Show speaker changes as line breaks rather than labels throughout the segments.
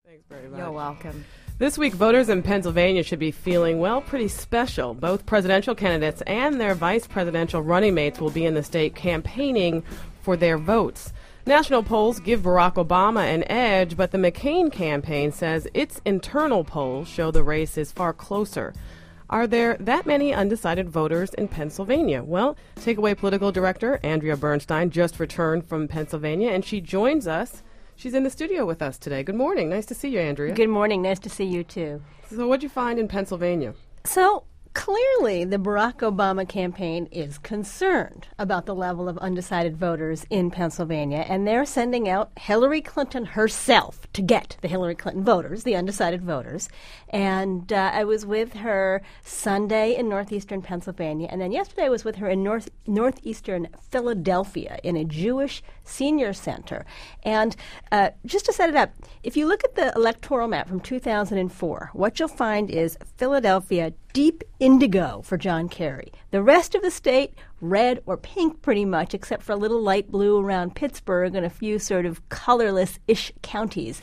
Thanks very much.
You're welcome.
This week, voters in Pennsylvania should be feeling, well, pretty special. Both presidential candidates and their vice presidential running mates will be in the state campaigning for their votes. National polls give Barack Obama an edge, but the McCain campaign says its internal polls show the race is far closer. Are there that many undecided voters in Pennsylvania? Well, Takeaway Political Director Andrea Bernstein just returned from Pennsylvania, and she joins us. She's in the studio with us today. Good morning. Nice to see you, Andrea.
Good morning. Nice to see you, too.
So what'd you find in Pennsylvania?
So clearly, the Barack Obama campaign is concerned about the level of undecided voters in Pennsylvania, and they're sending out Hillary Clinton herself to get the Hillary Clinton voters, the undecided voters. And I was with her Sunday in northeastern Pennsylvania, and then yesterday I was with her in northeastern Philadelphia in a Jewish senior center. And just to set it up, if you look at the electoral map from 2004, what you'll find is Philadelphia deep indigo for John Kerry. The rest of the state, red or pink pretty much, except for a little light blue around Pittsburgh and a few sort of colorless-ish counties.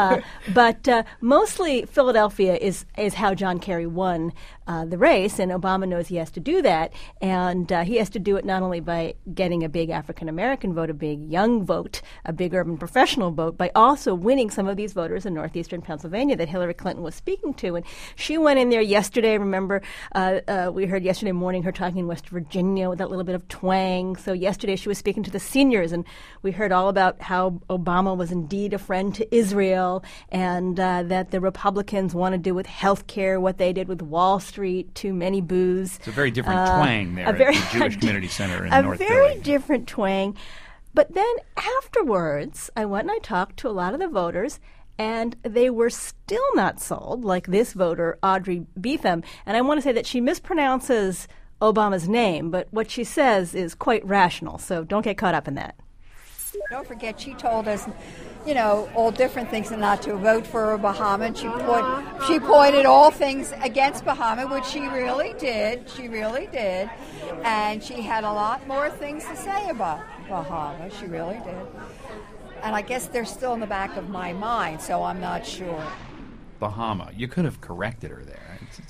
But mostly Philadelphia is how John Kerry won the race, and Obama knows he has to do that. And he has to do it not only by getting a big African-American vote, a big young vote, a big urban professional vote, by also winning some of these voters in northeastern Pennsylvania that Hillary Clinton was speaking to. And she went in there yesterday. Remember, we heard yesterday morning her talking in West Virginia with that little bit of twang. So yesterday she was speaking to the seniors, and we heard all about how Obama was indeed a friend to Israel, and that the Republicans want to do with health care what they did with Wall Street, too many boos.
It's a very different twang there at the Jewish Community Center in North Philly.
A very different twang. But then afterwards, I went and I talked to a lot of the voters, and they were still not sold, like this voter, Audrey Beetham. And I want to say that she mispronounces Obama's name, but what she says is quite rational, so don't get caught up in that.
Don't forget, she told us, all different things and not to vote for Bahama. And she pointed all things against Bahama, which she really did. She really did. And she had a lot more things to say about Bahama. She really did. And I guess they're still in the back of my mind, so I'm not sure.
Bahama. You could have corrected her there.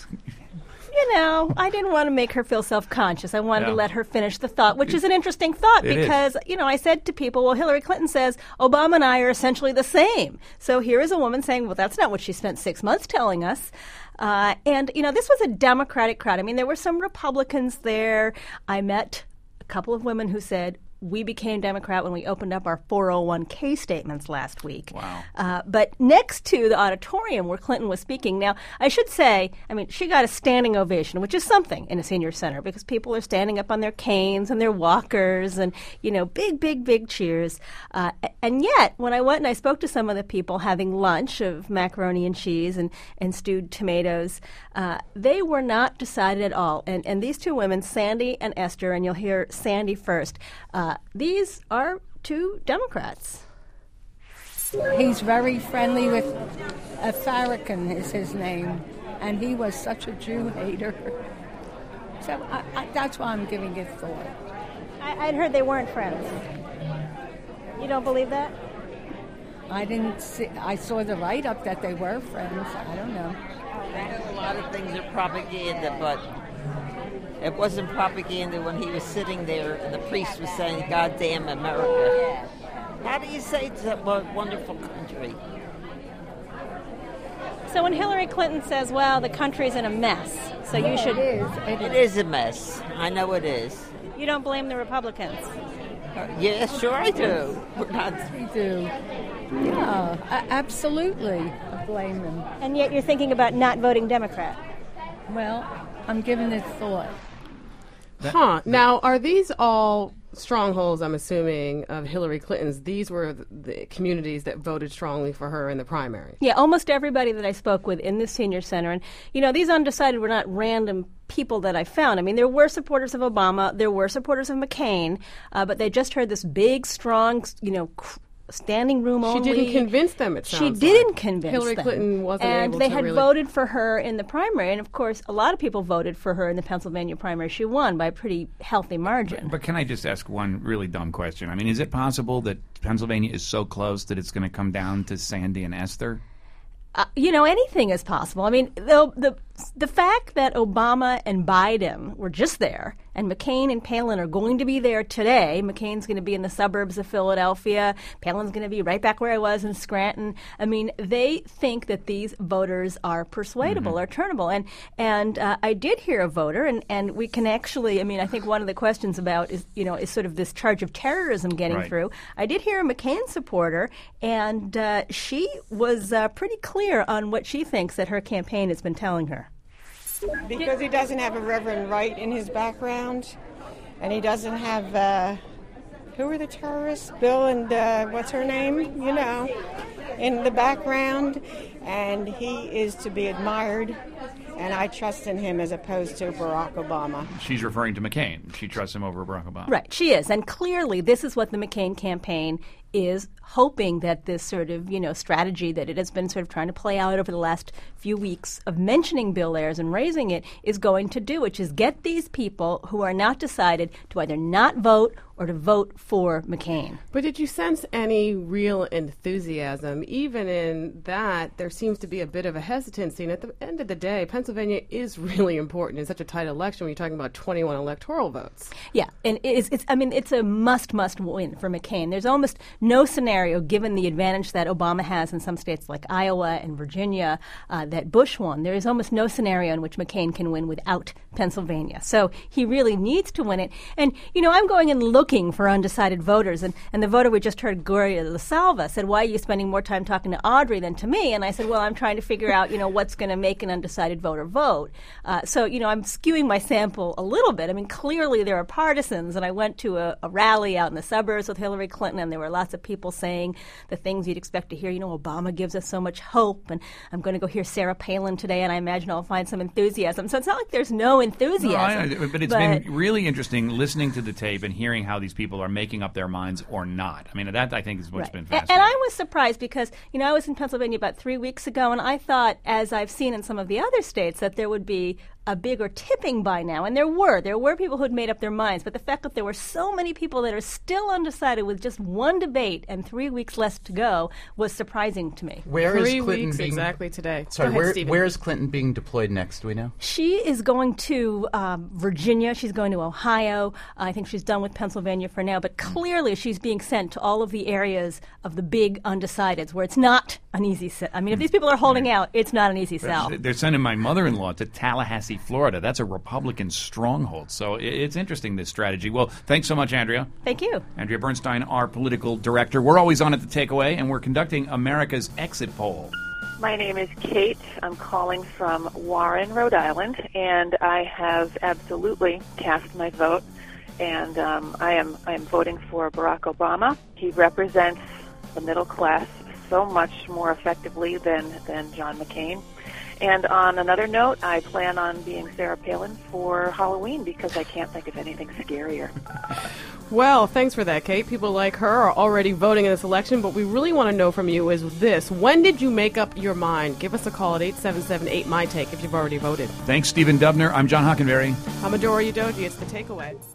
I didn't want to make her feel self-conscious. I wanted to let her finish the thought, which is an interesting thought because, I said to people, well, Hillary Clinton says Obama and I are essentially the same. So here is a woman saying, well, that's not what she spent 6 months telling us. And this was a Democratic crowd. I mean, there were some Republicans there. I met a couple of women who said, we became Democrat when we opened up our 401k statements last week.
Wow.
But next to the auditorium where Clinton was speaking, now, I should say, she got a standing ovation, which is something in a senior center because people are standing up on their canes and their walkers and, big cheers. And yet, when I went and I spoke to some of the people having lunch of macaroni and cheese and stewed tomatoes, they were not decided at all. And these two women, Sandy and Esther, and you'll hear Sandy first, these are two Democrats.
He's very friendly with Farrakhan is his name, and he was such a Jew hater. So that's why I'm giving it thought.
I'd heard they weren't friends. You don't believe that?
I didn't see. I saw the write-up that they were friends. I don't know.
A lot of things are propaganda, but it wasn't propaganda when he was sitting there and the priest was saying, "God damn America." How do you say it's a wonderful country?
So when Hillary Clinton says, well, the country's in a mess, so you should...
It is a mess. I know it is.
You don't blame the Republicans?
Yeah, sure I do.
We do. Yeah, absolutely. I blame them.
And yet you're thinking about not voting Democrat.
Well, I'm giving it thought.
Now, are these all strongholds, I'm assuming, of Hillary Clinton's? These were the communities that voted strongly for her in the primary.
Yeah, almost everybody that I spoke with in the senior center. And, these undecided were not random people that I found. I mean, there were supporters of Obama. There were supporters of McCain. But they just heard this big, strong, standing room only.
She didn't convince them, it sounds
She didn't convince
Hillary
them.
Clinton wasn't able to
And they had
really
voted for her in the primary. And, of course, a lot of people voted for her in the Pennsylvania primary. She won by a pretty healthy margin.
But can I just ask one really dumb question? I mean, is it possible that Pennsylvania is so close that it's going to come down to Sandy and Esther?
Anything is possible. I mean, the fact that Obama and Biden were just there, and McCain and Palin are going to be there today. McCain's going to be in the suburbs of Philadelphia. Palin's going to be right back where I was in Scranton. I mean, they think that these voters are persuadable or turnable. And I did hear a voter, and we can actually, I mean, I think one of the questions about is sort of this charge of terrorism getting through. I did hear a McCain supporter, and she was pretty clear on what she thinks that her campaign has been telling her.
Because he doesn't have a Reverend Wright in his background, and he doesn't have, who are the terrorists? Bill and what's her name? In the background, and he is to be admired, and I trust in him as opposed to Barack Obama.
She's referring to McCain. She trusts him over Barack Obama.
Right, she is, and clearly this is what the McCain campaign is hoping that this sort of, strategy that it has been sort of trying to play out over the last few weeks of mentioning Bill Ayers and raising it is going to do, which is get these people who are not decided to either not vote or to vote for McCain.
But did you sense any real enthusiasm? Even in that, there seems to be a bit of a hesitancy. And at the end of the day, Pennsylvania is really important in such a tight election when you're talking about 21 electoral votes.
Yeah, and it's a must win for McCain. There's almost no scenario, given the advantage that Obama has in some states like Iowa and Virginia, that Bush won. There is almost no scenario in which McCain can win without Pennsylvania. So he really needs to win it. And, I'm going and looking for undecided voters. And the voter we just heard, Gloria LaSalva, said, why are you spending more time talking to Audrey than to me? And I said, well, I'm trying to figure out, what's going to make an undecided voter vote. So I'm skewing my sample a little bit. I mean, clearly there are partisans. And I went to a rally out in the suburbs with Hillary Clinton, and there were lots of people saying the things you'd expect to hear. Obama gives us so much hope. And I'm going to go hear Sarah Palin today, and I imagine I'll find some enthusiasm. So it's not like there's no enthusiasm.
No, but it's been really interesting listening to the tape and hearing how these people are making up their minds or not. I mean, that I think is what's been fascinating.
And I was surprised because, I was in Pennsylvania about 3 weeks ago, and I thought, as I've seen in some of the other states, that there would be a bigger tipping by now. And there were people who had made up their minds. But the fact that there were so many people that are still undecided with just one debate and 3 weeks less to go was surprising to me.
Where is Clinton exactly today?
Sorry, where is Clinton being deployed next? Do we know?
She is going to Virginia. She's going to Ohio. I think she's done with Pennsylvania for now. But clearly she's being sent to all of the areas of the big undecideds where it's not an easy sell. I mean, if these people are holding out, it's not an easy sell.
They're sending my mother-in-law to Tallahassee, Florida. That's a Republican stronghold. So it's interesting, this strategy. Well, thanks so much, Andrea.
Thank you.
Andrea Bernstein, our political director. We're always on at The Takeaway, and we're conducting America's Exit Poll.
My name is Kate. I'm calling from Warren, Rhode Island, and I have absolutely cast my vote. And I am voting for Barack Obama. He represents the middle class so much more effectively than John McCain. And on another note, I plan on being Sarah Palin for Halloween because I can't think of anything scarier.
Well, thanks for that, Kate. People like her are already voting in this election, but we really want to know from you is this. When did you make up your mind? Give us a call at 877-8-MY-TAKE if you've already voted.
Thanks, Stephen Dubner. I'm John Hockenberry.
I'm Adora Udoji. It's The Takeaway.